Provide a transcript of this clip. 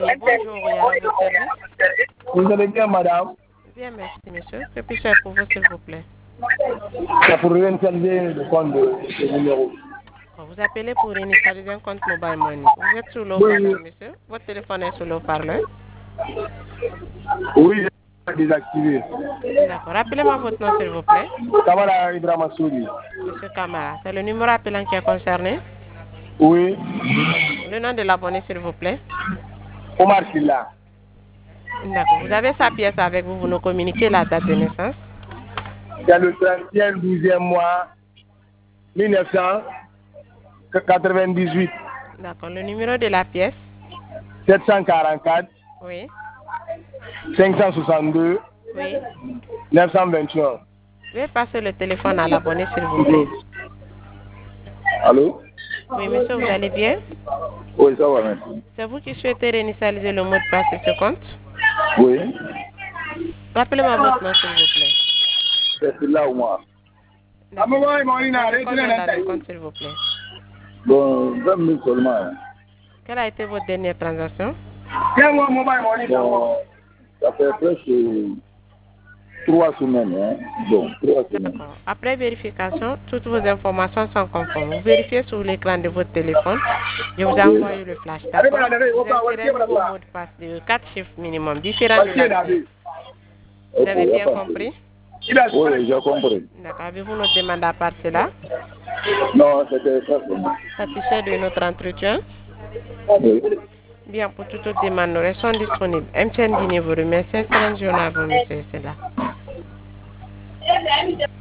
Bonjour, il y a votre service. Vous allez bien, madame? Bien, merci, monsieur. Que puis-je faire pour vous, s'il vous plaît? C'est pour réinitialiser le compte de numéro. Vous appelez pour initialiser un compte Mobile Money. Vous êtes sur Oui, l'eau-parleur, monsieur? Votre téléphone est sur l'eau-parleur? oui, j'ai désactivé. D'accord. Rappelez-moi votre nom, s'il vous plaît. Kamara Ibrahima Soudi. Monsieur Kamara. C'est le numéro appelant qui est concerné? Oui, Le nom de l'abonné, s'il vous plaît. Omar Silla. D'accord. Vous avez sa pièce avec vous. Vous nous communiquez la date de naissance? C'est le 31 12e mois 1998. D'accord. Le numéro de la pièce? 744 Oui. 562 Oui. 921. Veuillez passer le téléphone à l'abonné, s'il vous plaît. Allô? Oui, monsieur, vous allez bien? Oui, ça va, merci. C'est vous qui souhaitez réinitialiser le mot de passe de ce compte? Oui, Rappelez-moi votre nom, s'il vous plaît. c'est Silla ou moi. D'accord. Combien dans le compte, s'il vous plaît? Bon, 20 minutes seulement. Hein. Quelle a été votre dernière transaction? Bon, ça fait presque 3 semaines. Hein. Bon, 3 semaines. D'accord. Après vérification, toutes vos informations sont conformes. Vous vérifiez sur l'écran de votre téléphone. Je vous ai envoyé le flash. D'accord. Vous insérez un nouveau mot de passe de 4 chiffres minimum, différents de la suite. Vous avez bien compris? Oui, j'ai compris. D'accord. Avez-vous notre demande à part cela? Non, c'était ça. Satisfait de notre entretien? Oui. Bien, pour toute autre demande, nous restons disponibles. MTN Guinée vous remercie. Excellente journée à vous, monsieur. C'est là.